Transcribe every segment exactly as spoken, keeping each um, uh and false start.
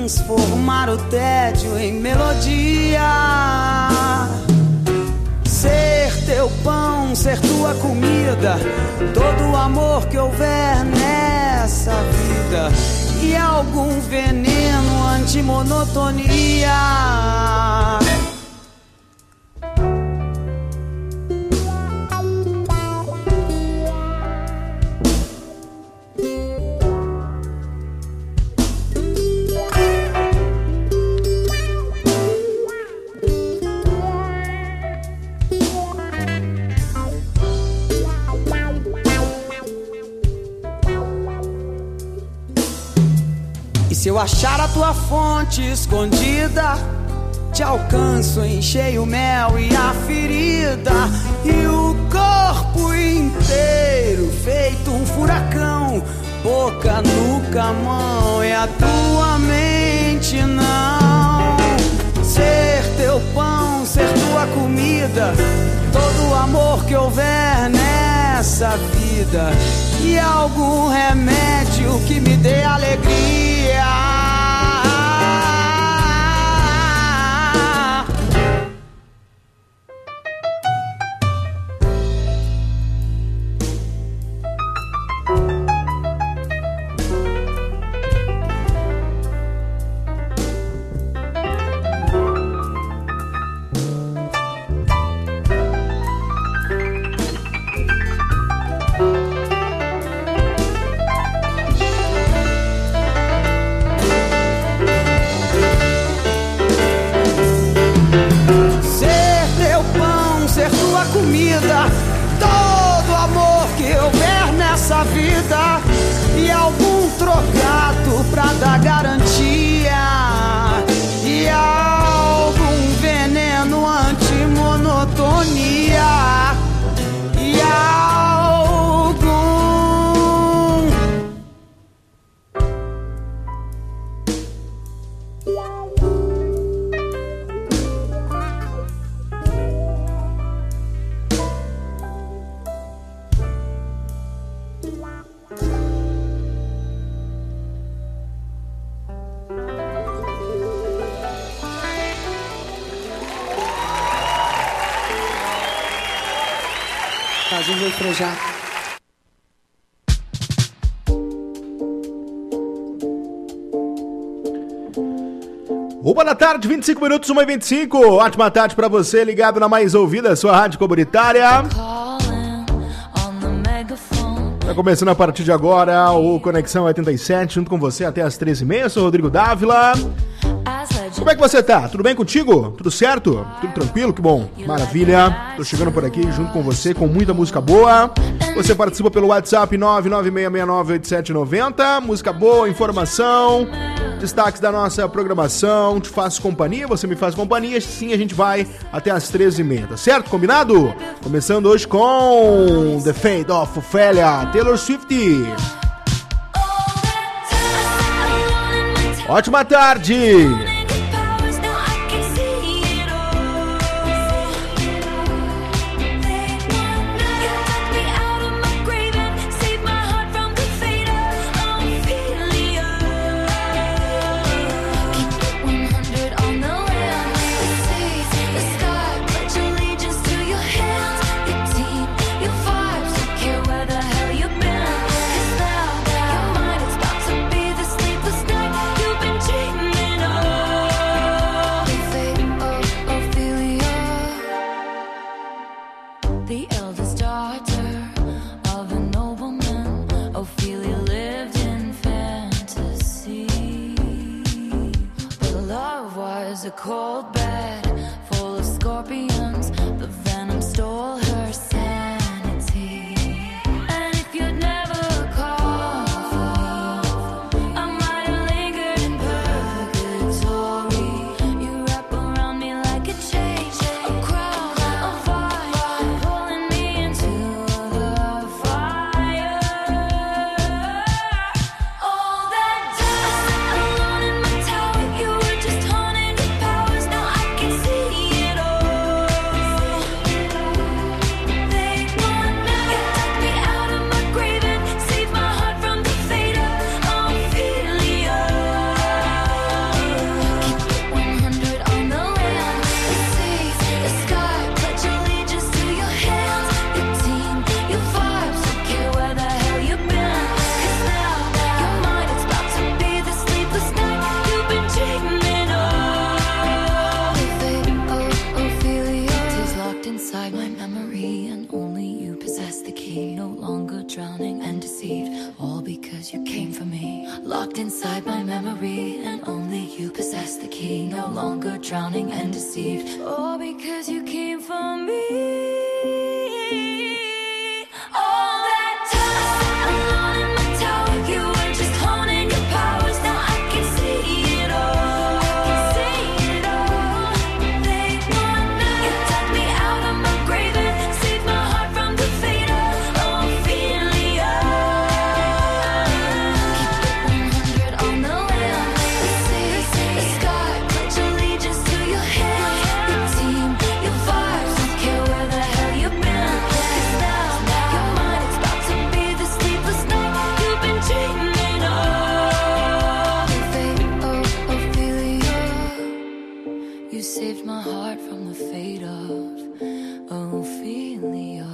transformar o tédio em melodia. Ser teu pão, ser tua comida, todo o amor que houver nessa vida, e algum veneno antimonotonia. Se eu achar a tua fonte escondida, te alcanço, enchei o mel e a ferida, e o corpo inteiro feito um furacão, boca, nuca, mão, e a tua mente não. Ser teu pão, ser tua comida, todo o amor que houver nessa vida, e algum remédio que me dê alegria. Comida, todo amor que houver nessa vida, e algum trocado pra dar garantia, e algum veneno antimonotonia, e algum Caso vou frejar. Uma da tarde, vinte e cinco minutos, uma e vinte e cinco. Ótima tarde pra você, ligado na Mais Ouvida, sua rádio comunitária. Tá começando a partir de agora o Conexão oitenta e sete, junto com você até as treze e meia. Eu sou o Rodrigo Dávila. Como é que você tá? Tudo bem contigo? Tudo certo? Tudo tranquilo? Que bom. Maravilha. Tô chegando por aqui junto com você com muita música boa. Você participa pelo WhatsApp nove nove seis seis nove oito sete nove zero. Música boa, informação, destaques da nossa programação. Te faço companhia, você me faz companhia. Sim, a gente vai até as treze e meia, tá certo? Combinado? Começando hoje com The Fate of Ophelia, Taylor Swift. Ótima tarde! A cold bed full of scorpions, the venom stole her sanity. And if you'd never called for me, I might have lingered in purgatory. You wrap around me like a chain, a crown of fire, pulling me into the fire. All that time alone in my tower, you were just haunting. Now I can see it all. read my memory, and only you possess the key. No longer drowning and deceived. All because you came for me. All that time alone in my tower, you were just honing your powers. Now I can see it all. I can see it all. They want me. You dug me out of my grave and saved my heart from the fate of Ophelia. Keep it one hundred on the land. The sea, the sky, pledge allegiance to your hand. Your team, your vibes, don't care where the hell you've been. 'Cause now, your mind is about to be the sleepless night you've been dreaming of. The fate of Ophelia. You saved my heart from the fate of Ophelia.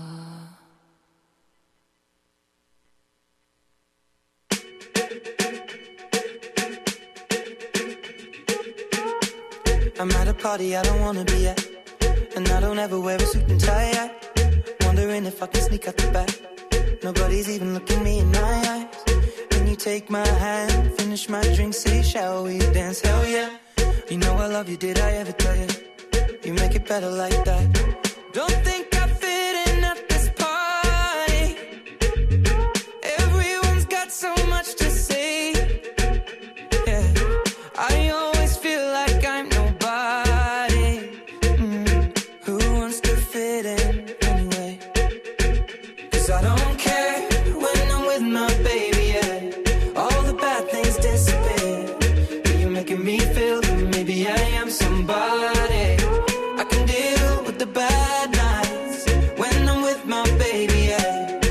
I'm at a party I don't wanna be at, and I don't ever wear a suit and tie yet. Wondering if I can sneak out the back. Nobody's even looking me in my eyes. When you take my hand, finish my drink, say shall we dance? Hell yeah. You know I love you, did I ever tell you? You make it better like that. Don't think I fit in at this party. Everyone's got so much to say. Yeah, I always feel like I'm nobody. Mm. Who wants to fit in anyway? 'Cause I don't care when I'm with my baby, yeah. All the bad things disappear. You're making me feel that maybe I am somebody. I can deal with the bad nights when I'm with my baby, yeah.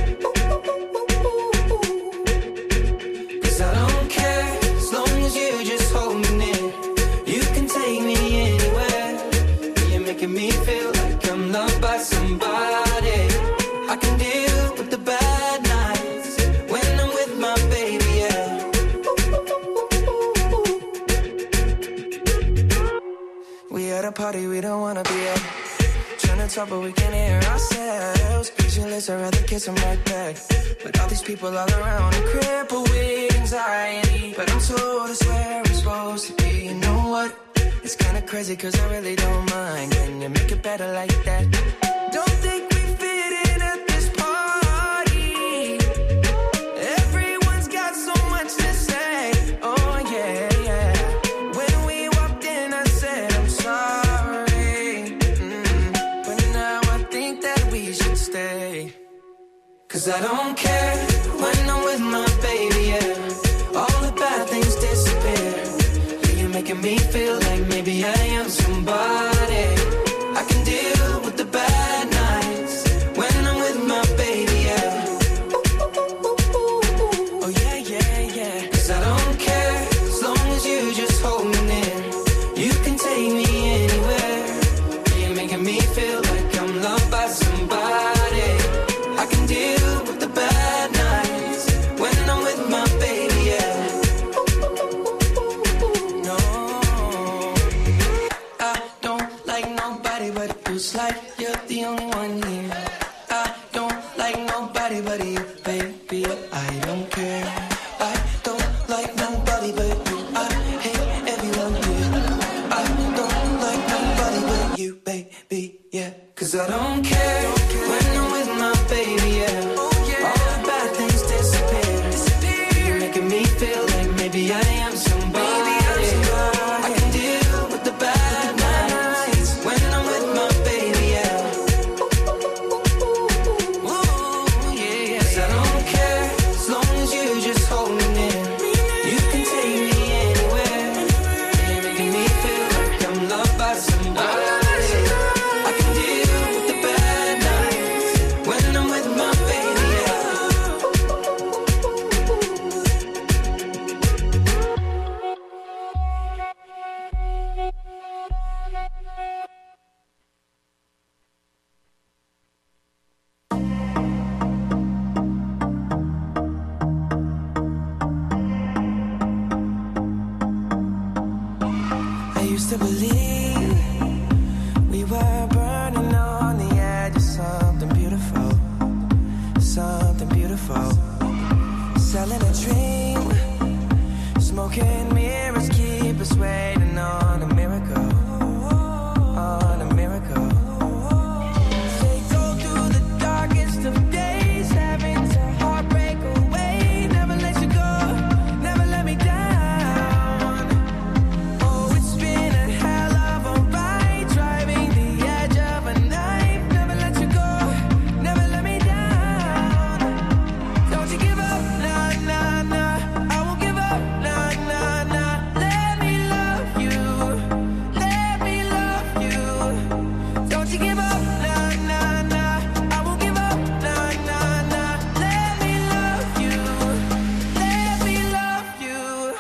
'Cause I don't care as long as you just hold me near. You can take me anywhere. You're making me feel like I'm loved by somebody. I can deal with the bad nights when I'm with my baby, yeah. We at a party we don't wanna be at. Trying to talk but we can't hear ourselves. Pictureless, I'd rather kiss them right back. But all these people all around and crippled with anxiety. But I'm told it's where I'm supposed to be. You know what? It's kinda crazy 'cause I really don't mind. Can you make it better like that? Don't think we fit in at this party. Everyone's got so much to say. Oh yeah, yeah. When we walked in I said I'm sorry. Mm. But now I think that we should stay. 'Cause I don't care when I'm with my baby, yeah. All the bad things disappear. You're making me feel like maybe I am somebody. I can deal with the bad nights when I'm with my baby, yeah. Oh yeah, yeah, yeah. 'Cause I don't care as long as you just hold me near. You can take me anywhere. You're making me feel like I'm loved by somebody. I can deal with the bad nights when I'm with my baby, yeah. No, I don't like nobody, but it feels like you're the only one here. I don't like nobody but you, baby. I don't care. I don't like nobody but you. I hate everyone here. I don't like nobody but you, baby, yeah. 'Cause I don't care when I'm with my baby, yeah. All the bad things disappear. You're making me feel like maybe I am somebody. I can deal with the bad nights when I'm with my baby, yeah. Ooh, yeah, yeah. 'Cause I don't care as long as you just hold me near. You can take me anywhere. You're making me feel like I'm loved by somebody. I can deal with the bad nights when I'm with my baby, yeah. I used to believe we were burning on the edge of something beautiful, something beautiful. Selling a dream, Smoke and mirrors keep us waiting on a miracle, on a miracle. They go through the darkest of days, having to heartbreak away. Never let you go, never let me down. Oh, it's been a hell of a ride, driving the edge of a knife. Never let you go, never let me down. Don't you give up, nah, nah, nah. I won't give up, nah, nah, nah. Let me love you, let me love you. Don't you give up, nah, nah, nah. I won't give up, nah, nah, nah. Let me love you, let me love you.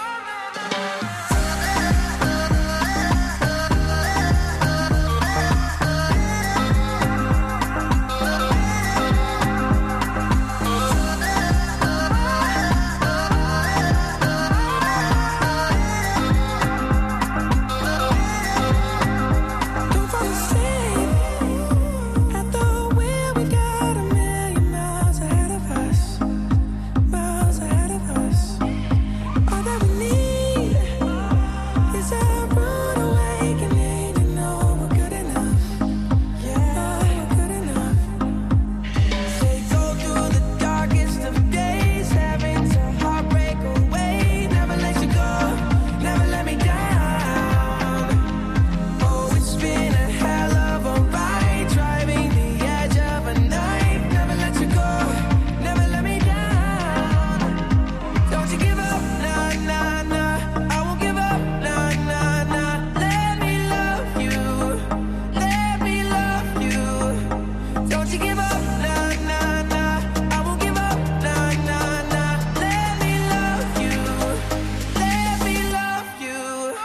Don't fall asleep at the wheel. We got a million miles ahead of us, miles ahead of us. All that we need is a rude awakening to know we're good enough. Yeah, we're good enough. They go through the darkest of days, having to heartbreak away. Never let you go, never let me down. Oh, it's been a hell of a ride, driving the edge of a knife. Never let you go, never let me down. Don't you give up, nah, nah, nah. I won't give up, nah, nah, nah. Let me love you, let me love you. Don't you give up, nah, nah, nah. I won't give up, nah, nah, nah. Let me love you, let me love you.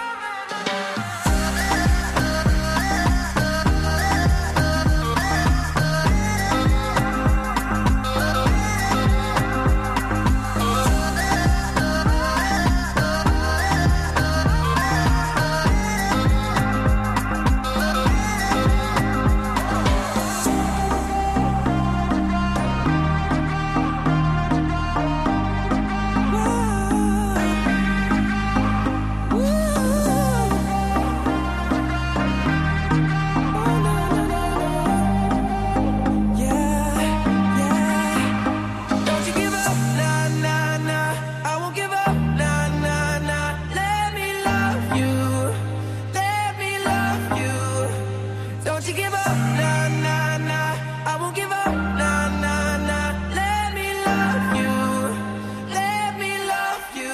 Don't you give up, nah, nah, nah. I won't give up, nah, nah, nah. Let me love you, let me love you. Don't you give up, nah, nah, nah. I won't give up, nah, nah, nah. Let me love you, let me love you.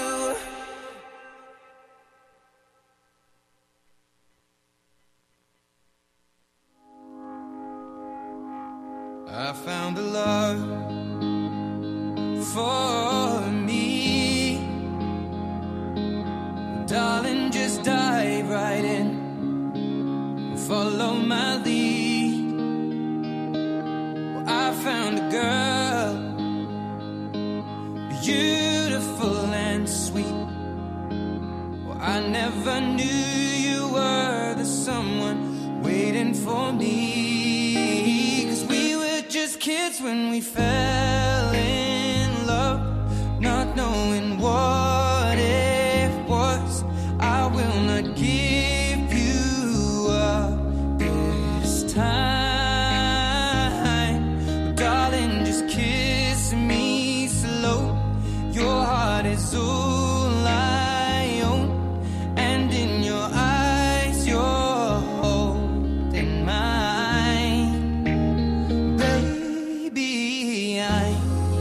I found the love for me. Darling, just dive right in and follow my lead. Well, I found a girl, beautiful and sweet. Well, I never knew you were the someone waiting for me. 'Cause we were just kids when we fell in love, not knowing what it was. I will not give you up this time. Darling, just kiss me slow. Your heart is all I own, and in your eyes you're holding mine. Baby, I'm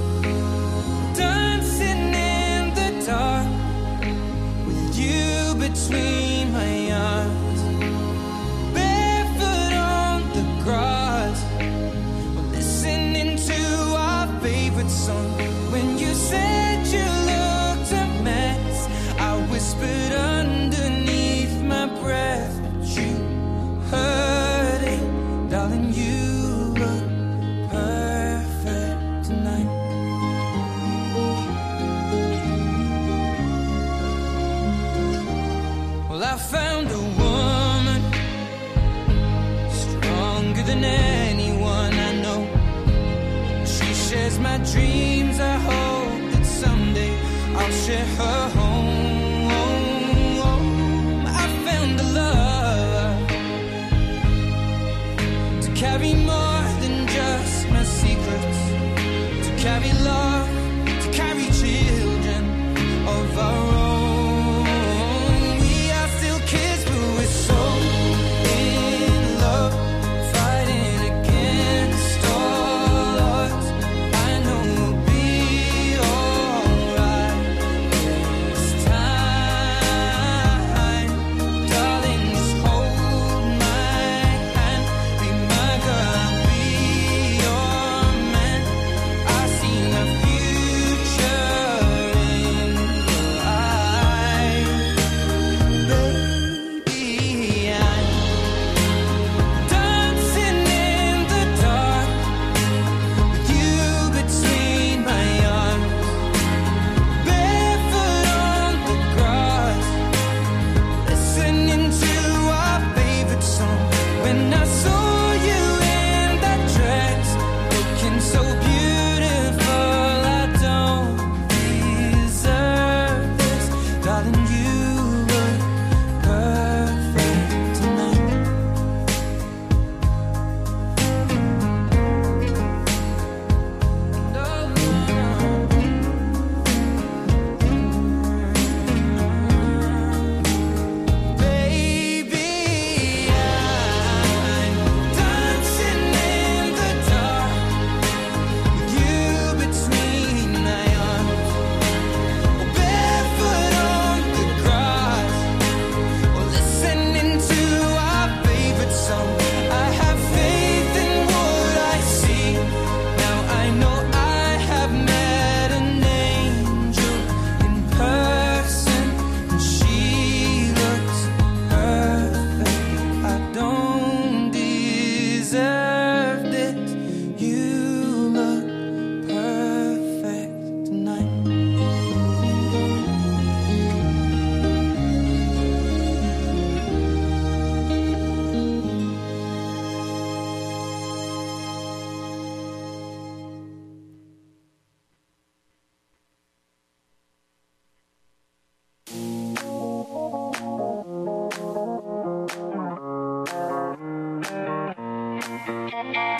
dancing in the dark with you between my arms, barefoot on the grass. We're listening to our favorite song. When you said you looked a mess, I whispered underneath my breath, but you heard it. Darling, you look perfect tonight. Well, I found a woman stronger than anyone I know. She shares my dreams. I hope that someday I'll share her home.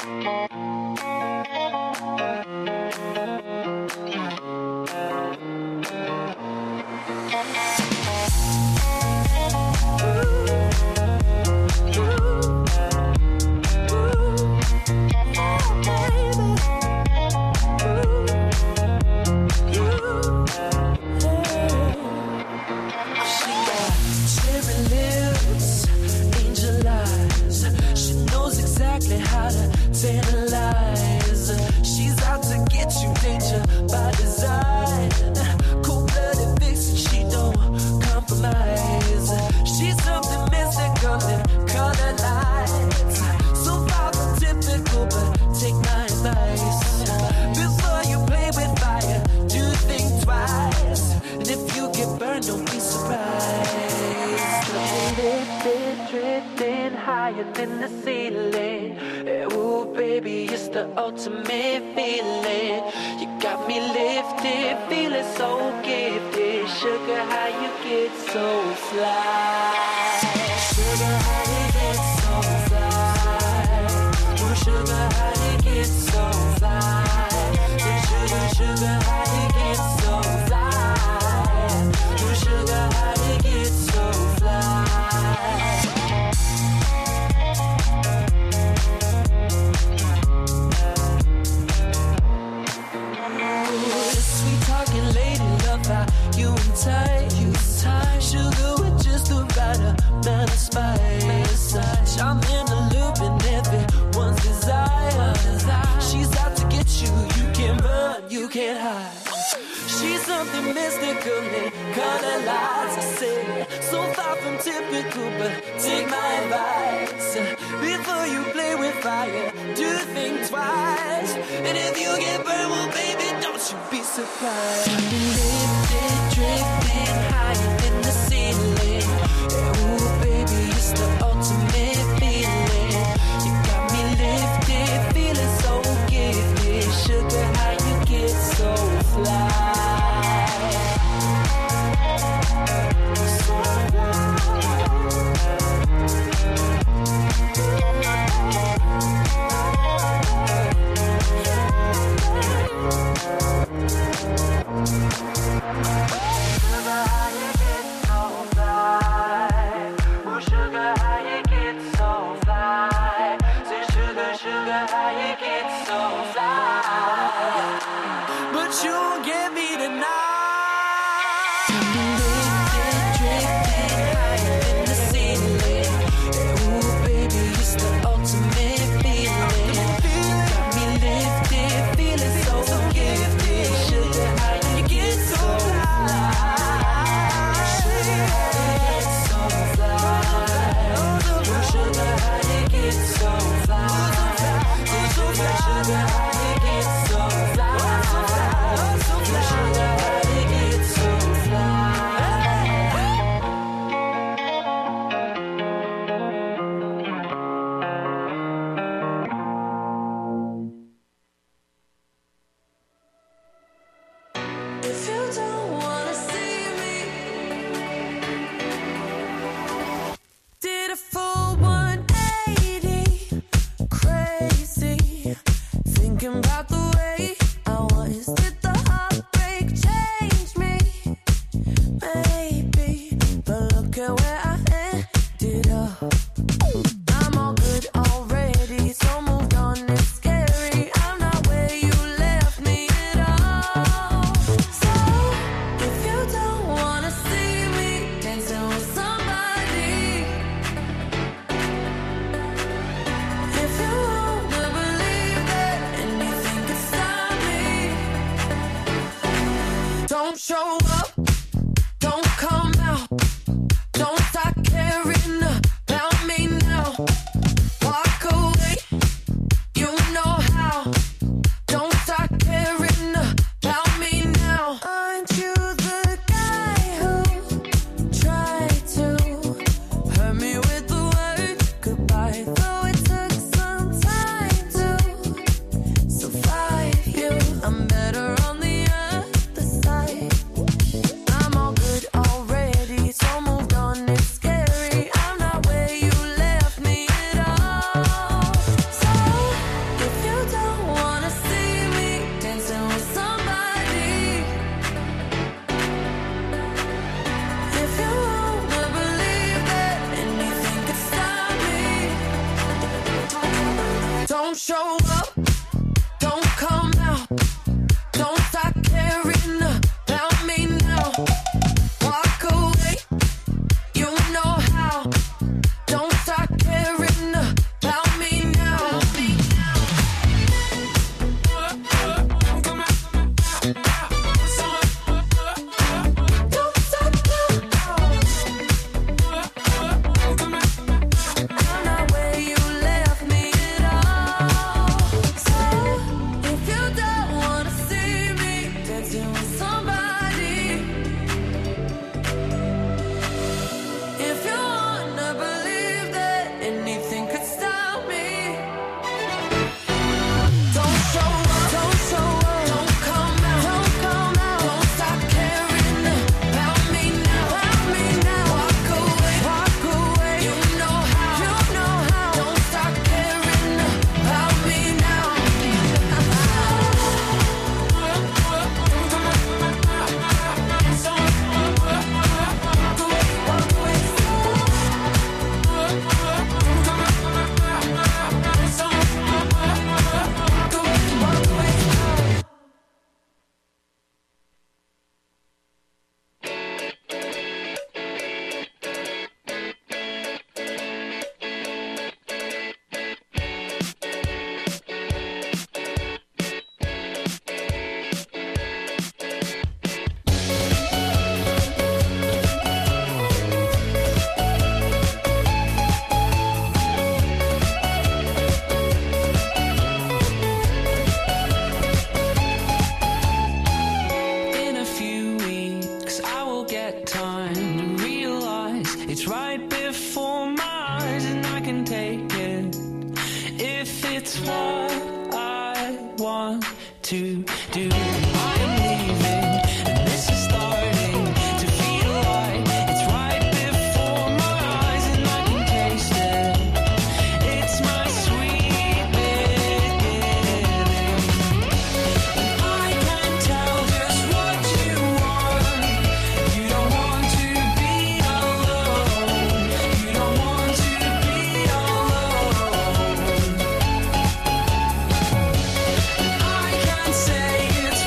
Don't show up, don't come out, don't show up, don't come out, don't start caring about me now. Walk away, you know how. Don't start caring about me now. Don't stop now. I'm not where you left me at all. So if you don't wanna see me dancing with somebody, if you wanna believe that anything could stop me, don't show up, don't show up, don't come out, don't come out, don't stop caring about me now, about me now. Walk away, walk away, you know how, you know how. Don't stop caring about me now. In a few weeks, I will get time to realize it's right before my eyes, and I can take it if it's what I want to do. I am leaving, and this is starting to feel like it's right before my eyes, and I can taste it. It's my sweet beginning. I can tell just what you want. You don't want to be alone. You don't want to be alone. I can say it's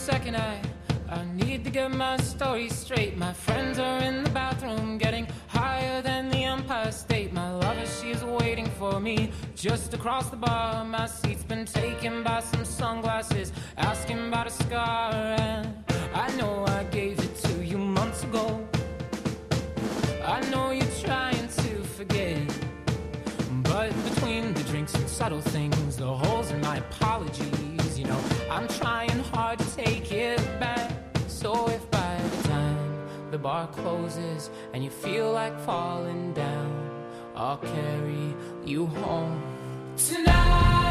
second. I, I need to get my story straight. My friends are in the bathroom getting higher than the Empire State. My lover, she is waiting for me just across the bar. My seat's been taken by some sunglasses, asking about a scar. And I know I gave it to you months ago. I know you're trying to forget, but between the drinks and subtle things, the holes in my apologies, you know, I'm trying hard to take it back. So if by the time the bar closes and you feel like falling down, I'll carry you home tonight.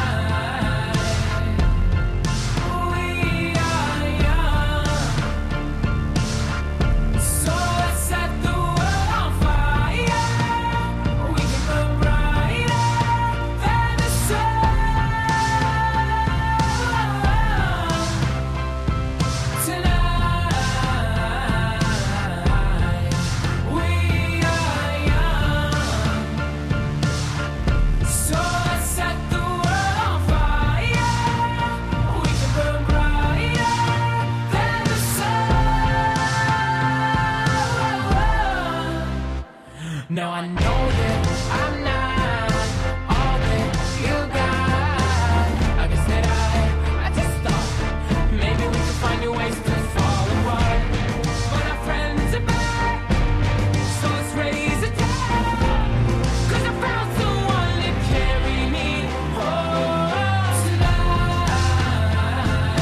Now I know that I'm not all that you got. I guess that I, I just thought maybe we could find new ways to fall apart. But our friends are back, so let's raise a toast. 'Cause I found someone to carry me home tonight.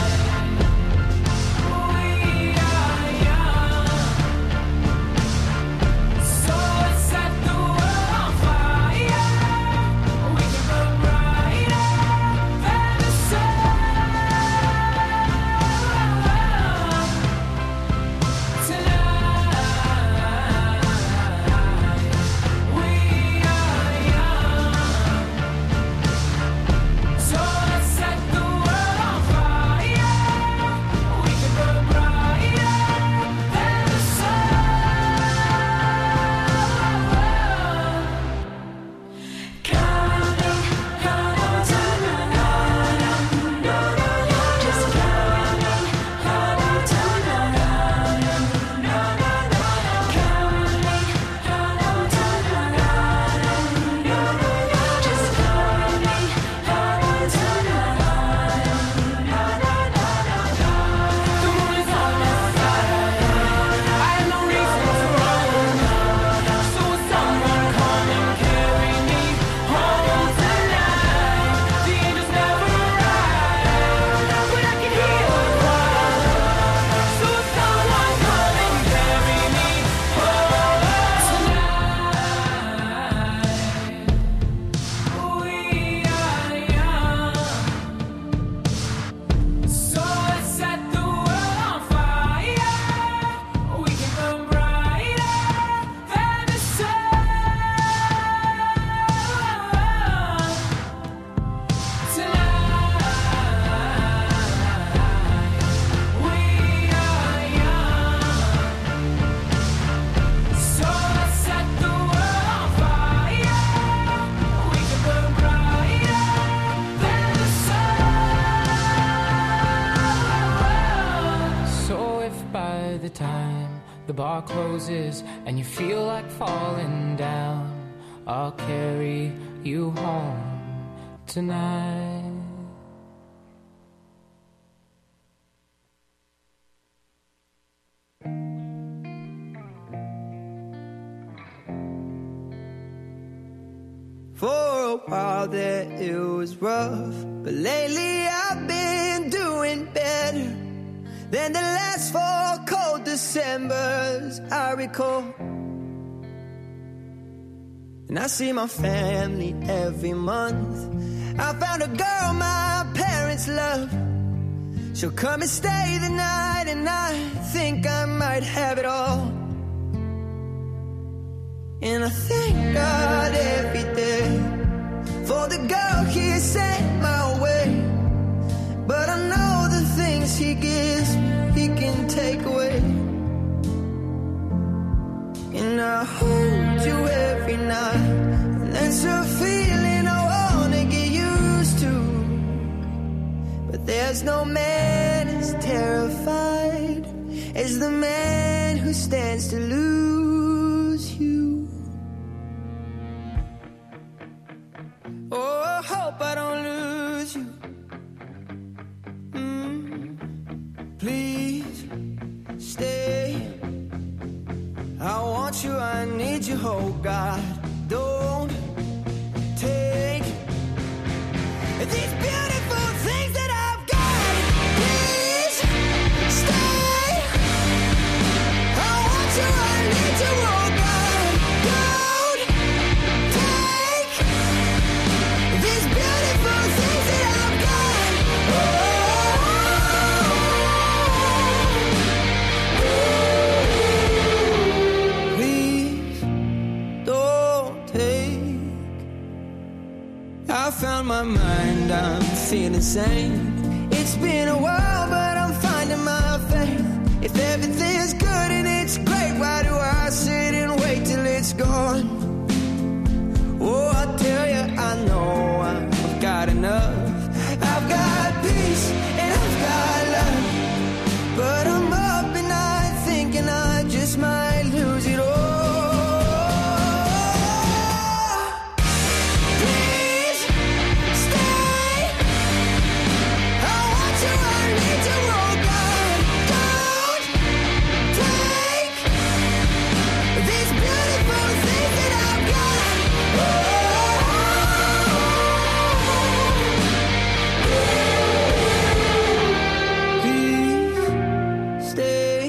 We are young, so let's set the world on fire. We can burn brighter than the sun tonight. We are young, so let's set the world on fire. We can burn brighter than the sun. Counting, counting tonight. Just counting, counting tonight. Counting, counting tonight. Just counting, counting tonight. The moon is on my side. I have no reason to run. So will someone come and carry me home tonight? The angels never arrive, but I can hear the choir. So will someone come and carry me home tonight? We are young, so let's set the world on fire. We can burn brighter than the sun tonight. We are young, so let's set the world on fire. We can burn brighter than the sun. So if by the time the bar closes and you feel like falling down, I'll carry you home tonight. For a while there it was rough, but lately I've been doing better than the last four cold Decembers I recall. And I see my family every month. I found a girl my parents love. She'll come and stay the night, and I think I might have it all. And I thank God every day for the girl He sent my way. But I know the things He gives me, He can take away. And I hold you every night, and that's a feeling I wanna get used to. But there's no man as terrible as the man who stands to lose you. Oh, I hope I don't lose you. Mm. Please stay. I want you, I need you, oh God. Don't take these beautiful things that I've got. Please stay. I want you, I need you, oh God. Don't take these beautiful things that I've got. Oh, please don't take. I found my mind, I'm feeling sane. It's been a while, but I'm finding my faith. If everything's good and it's great, why do I sit and wait till it's gone? Oh, I tell you, I know I've got enough. I've got peace and I've got love, but I'm up at night thinking I just might lose it all. Please stay. I want you, I need you, oh God. Don't take these beautiful things that I've got. Please stay.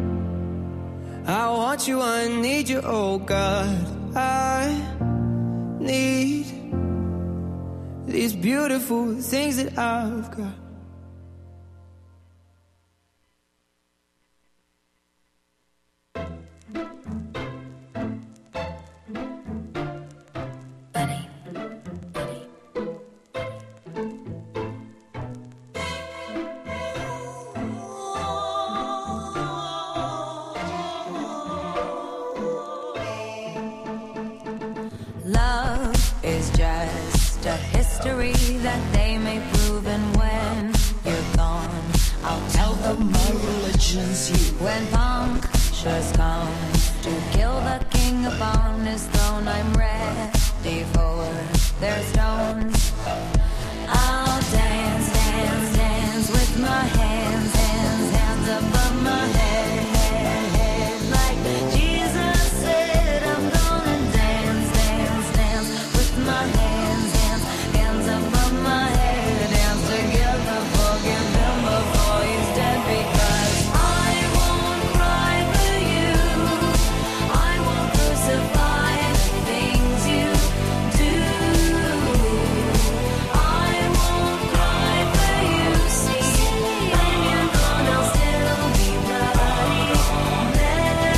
I want you, I need you, oh God. I need these beautiful things that I've got. Love is just a history that they may prove, and when you're gone, I'll tell them my religion's you. When punctures come to kill the king upon his throne, I'm ready for their stones. I'll dance, dance, dance with my hands, hands, hands above my head, head, head, like Jesus said. I'm gonna dance, dance, dance with my hands, hands, hands above my head, dance together, forgive him before he's dead, because I won't cry for you, I won't crucify the things you do. I won't cry for you, see, when you're gone I'll still be bloody Mary.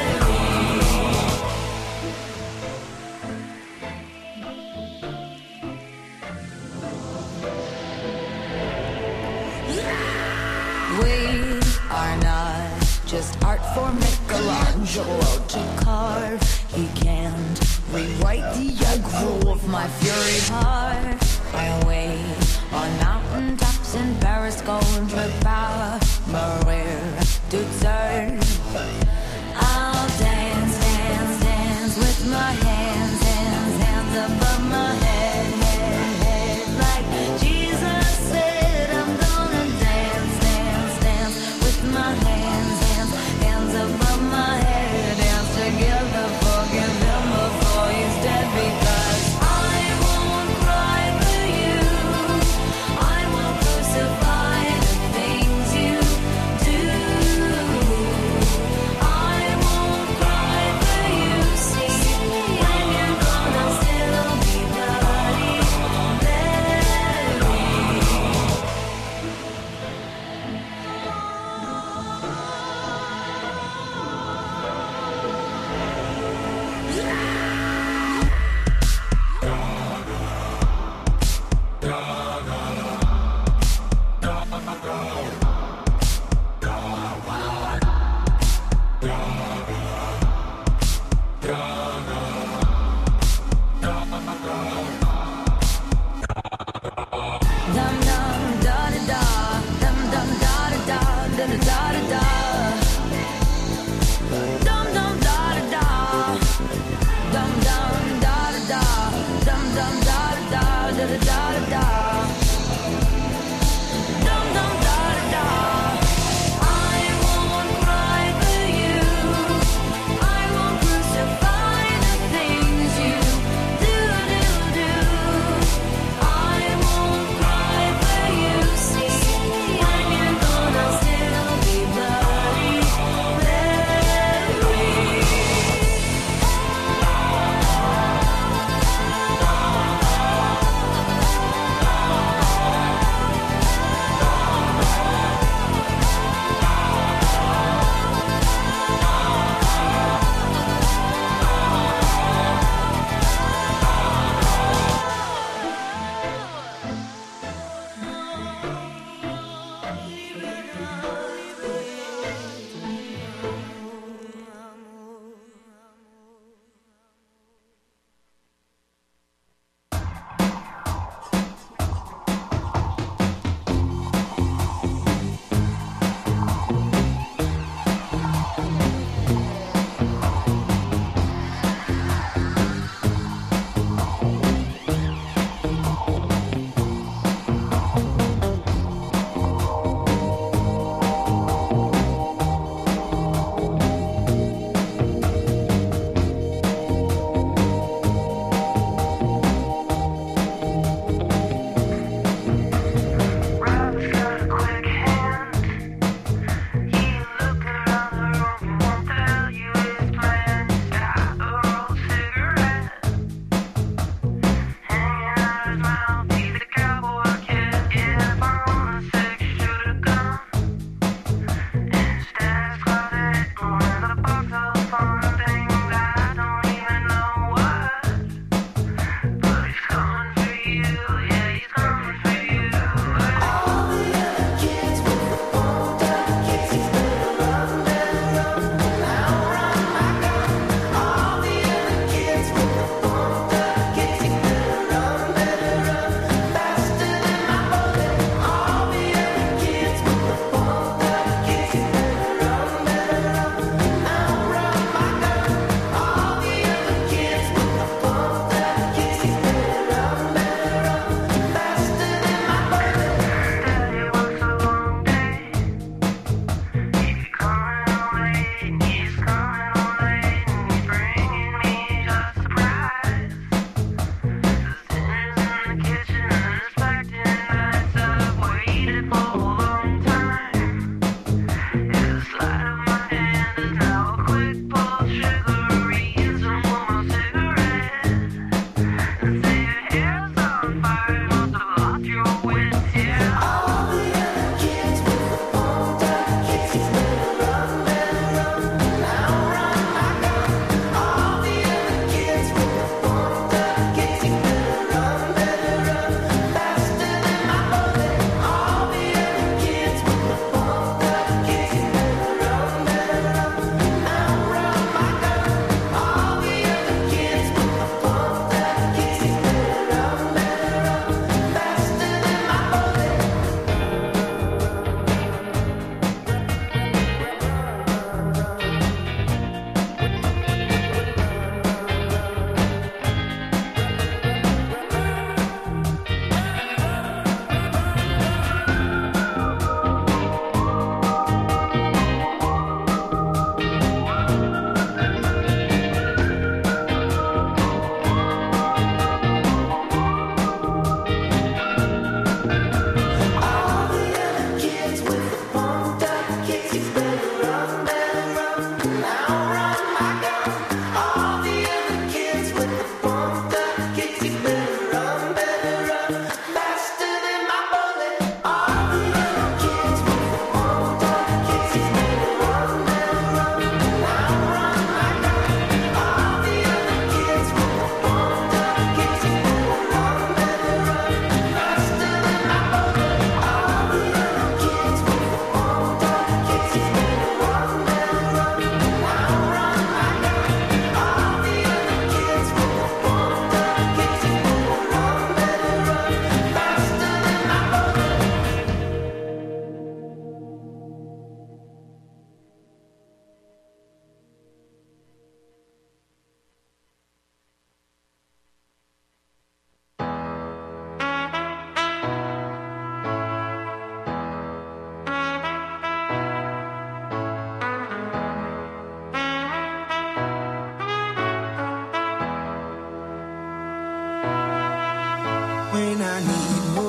We are not just art for Michelangelo to carve. He can't rewrite the aggro of my fury heart. I wait on mountain tops in Paris, going to power, Maria to turn. I'll dance, dance, dance with my hands, hands, hands above my head, head, head, like Jesus said. I'm gonna dance, dance, dance with my hands, hands, hands above my head, dance together, forgive him before he's dead, because I won't cry for you, I won't crucify the things da da da da. Dum dum da da da. I won't cry for you. I won't crucify the things you do do do. I won't cry for you. See, when you're gone, I'll still be bloody Mary.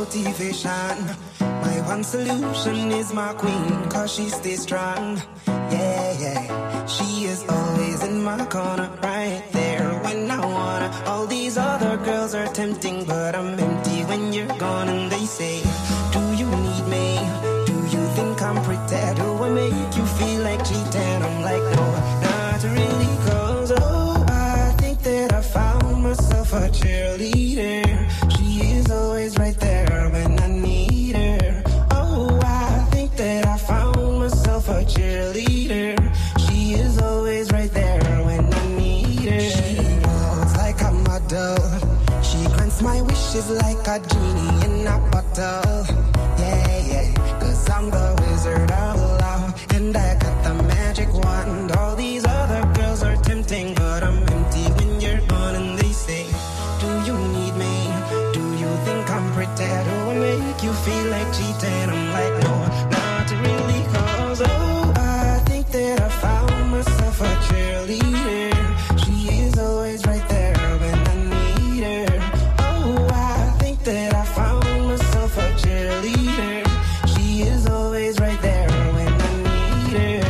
motivation. My one solution is my queen, cause she stays strong. Yeah, yeah, she is always in my corner, right there when I wanna. All these other girls are tempting, but I'm empty when you're gone. And they say, do you need me? Do you think I'm pretty? Do I make you feel like cheating? I'm like, no, not really, cause oh, I think that I found myself a cheerleader. She is always right there when I need her. Oh, I think that I found myself a cheerleader. She is always right there when I need her. She walks like a model. She grants my wishes like a genie in a bottle. Yeah, yeah, cause I'm the wizard of love, and I got the magic wand. All these other girls are tempting, but I'm empty when you're gone. And they say, do you need me? Do you think I'm pretty? Do I make you feel like cheating? I'm like, no, not really, cause oh, I think that I found myself a cheerleader. She is always right there when I need her. Oh, I think that I found myself a cheerleader. She is always right there when I need her.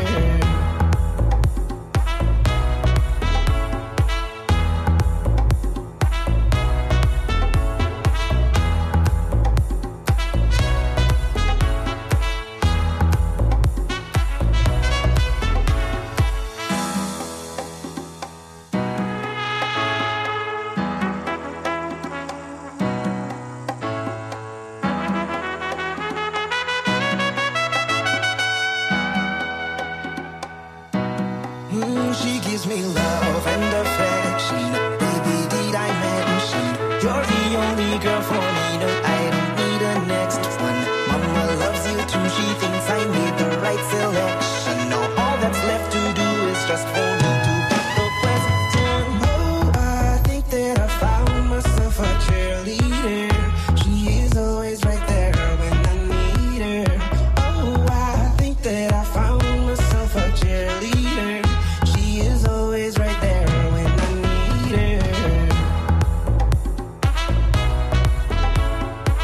Mm, she gives me love and affection. Baby, did I mention you're the only girl for me? No, I don't need a next one. Mama loves you too. She thinks I made the right selection. Now all that's left to do is just for me to pick the question. Oh, I think that I found myself a cheerleader. She is always right there when I need her. Oh, I think that I found myself a cheerleader. She is always right there when I need her.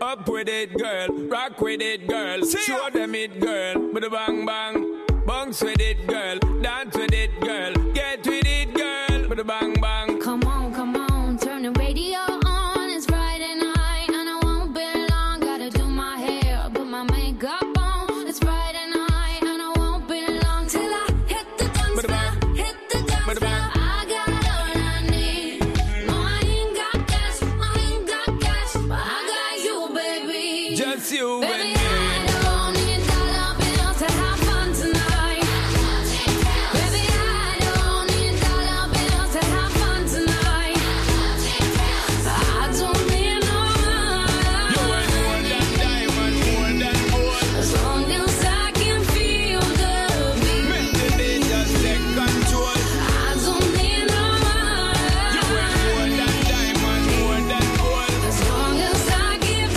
Up with it, girl. Rock with it, girl. Show them it, girl. With a bang bang. Bounce with it, girl. Dance with it, girl. Get with it, girl. With a bang bang. Come on, come on, turn the radio on. It's Friday night and I won't be long. Gotta do my hair, put my makeup on. It's Friday night and I won't be long till I hit the dance floor, hit the dance floor. I got all I need. No, I ain't got cash, I ain't got cash, but I got you, baby. Just you Baby, and me. I don't need dollar bills to have fun tonight. Baby, I don't need dollar bills to have fun tonight. I don't need no money. You ain't more than diamond, more than gold. As long as I can feel the beat. Make the day just take control. I don't need no money. You ain't more than diamond, more than gold. As long as I keep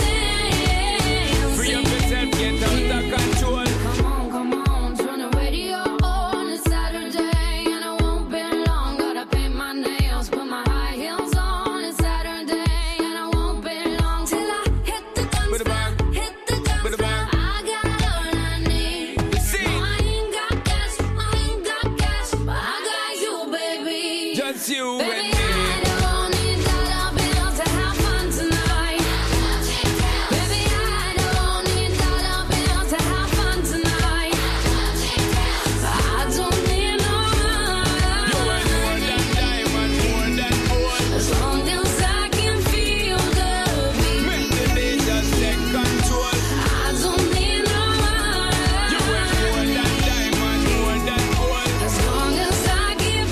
Free dancing. up yourself, get out of control. Come on, come on, turn the radio on. It's Saturday and I won't be long. Gotta paint my nails, put my high heels on. It's Saturday and I won't be long till I hit the dance With a bang. floor, hit the dance With a floor. bang. I got all I need. See. No, I ain't got cash, I ain't got cash, but I got you, baby. Just you Baby, and me. I don't need dollar bills to have fun tonight. Baby, I don't need dollar bills to have fun tonight. I don't need no You ain't more money. than diamond, more than gold. As long as I can feel the beat. Make the day just take control. I don't need no You ain't more money. than diamond, more than gold. As long as I keep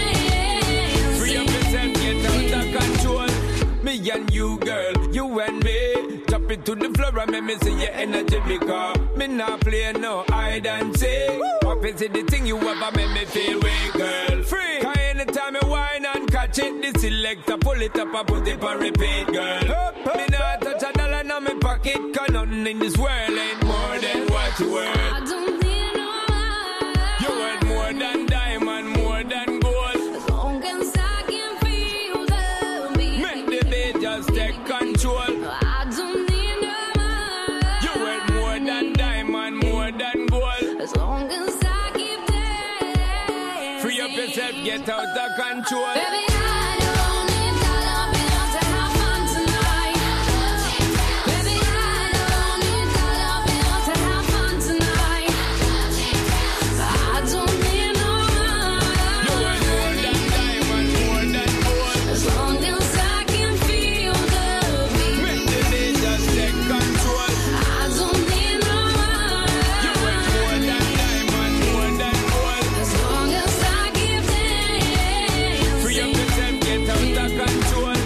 Free up dancing. yourself, get out of control. Me and you, girl, you and me. Drop it to the floor and make me see your energy because me not play no hide and seek. Up is the thing you ever make me feel way, girl. Free. Cause anytime you whine and catch it, the selector pull it up and put it on repeat, girl. Me not touch a dollar in my pocket, cause nothing in this world ain't more than what you worth. I don't need no money. You worth more than diamond, more than gold. As long as I can feel the beat. Make the day just take control. I don't need no money. You worth more than diamond, more than gold. As long as I keep dancing. Free up yourself, get out of control. Baby, I don't need dollar bills to have fun tonight. Baby, I don't need dollar bills to have fun tonight. I don't need no You worth more than money. diamond, more than gold. As long as I can feel the beat. Make the day just take control. I don't need no You worth more money. than diamond, more than gold. As long as I keep dancing. Free up yourself, get out of control.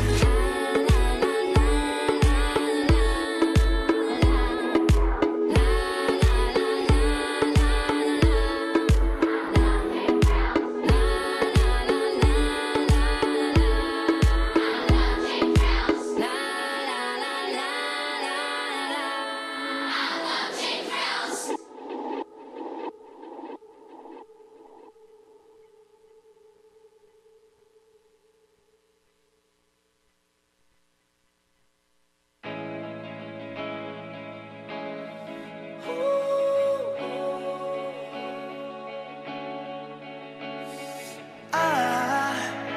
I,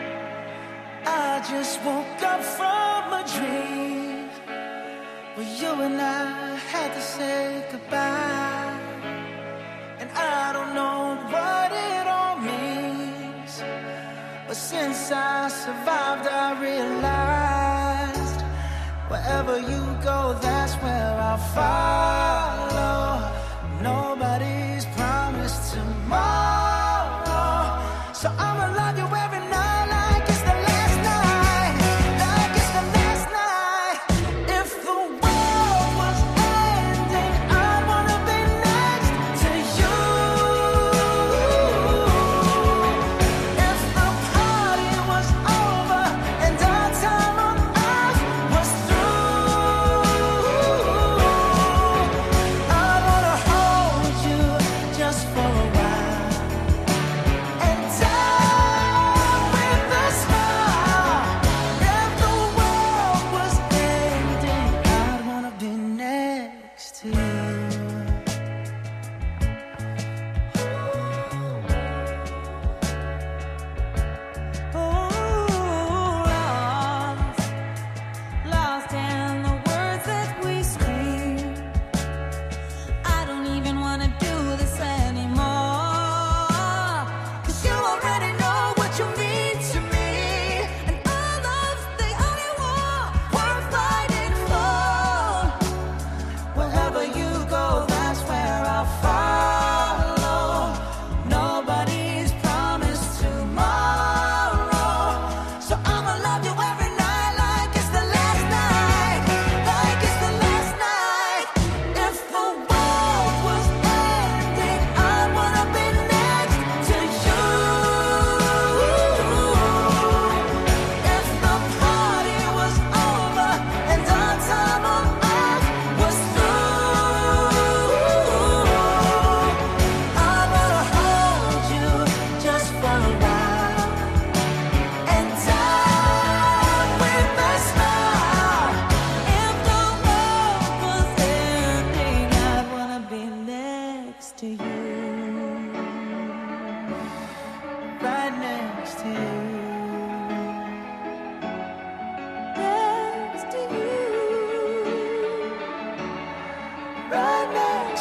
I just woke up from a dream where you and I had to say goodbye. And I don't know what it all means, but since I survived, I realized wherever you go, that's where I'll follow. Nobody's promised tomorrow, so I'ma love you every night like it's the last night, like it's the last night. If the world was ending, I wanna be next to you. If the party was over and our time on earth was through,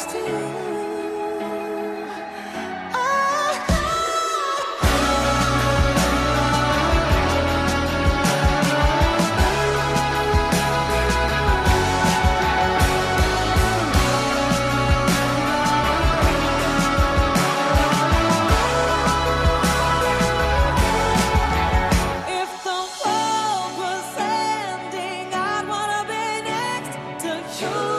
next to you. If the world was ending, I'd wanna be next to you.